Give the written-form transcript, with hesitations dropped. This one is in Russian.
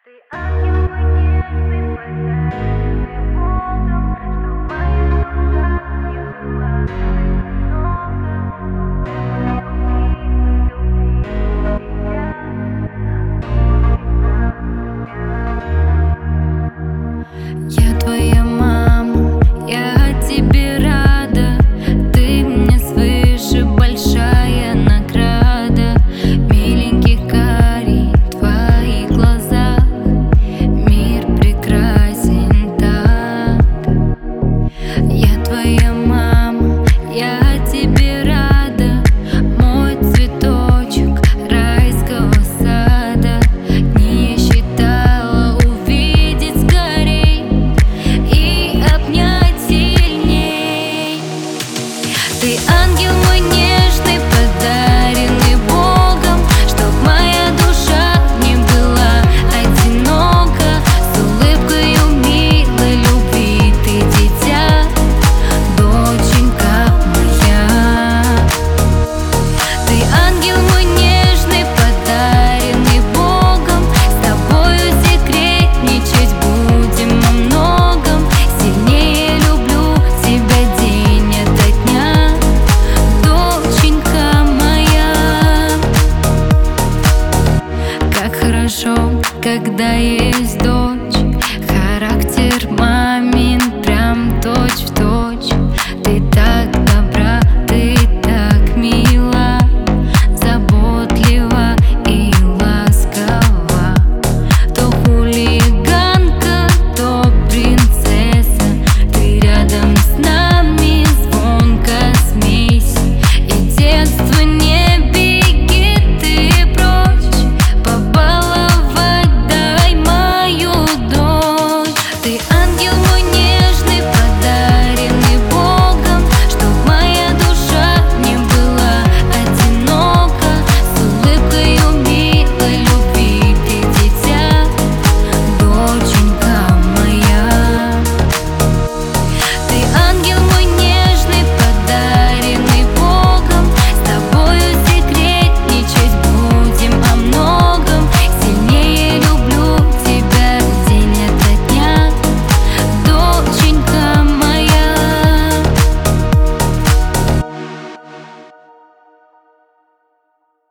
Ты ангел мой нежный, подаренный Богом, чтоб моя душа не была одинока. Я твоя мама, я тебе рада. Ты мне свыше большая награда. Миленький карий в твоих глазах, мир прекрасен так. Я твоя мама, я тебе рада. Мой цветочек райского сада. Не считала увидеть скорей и обнять сильней. Ты ангел мой нежный, подаренный Богом, чтоб моя душа не была одинока. С улыбкою милой любви ты дитя, доченька моя. Ты ангел мой нежный, подаренный Богом, с тобою секретничать будем о многом. Сильнее люблю тебя день ото дня, доченька моя. Как хорошо, когда есть дочь.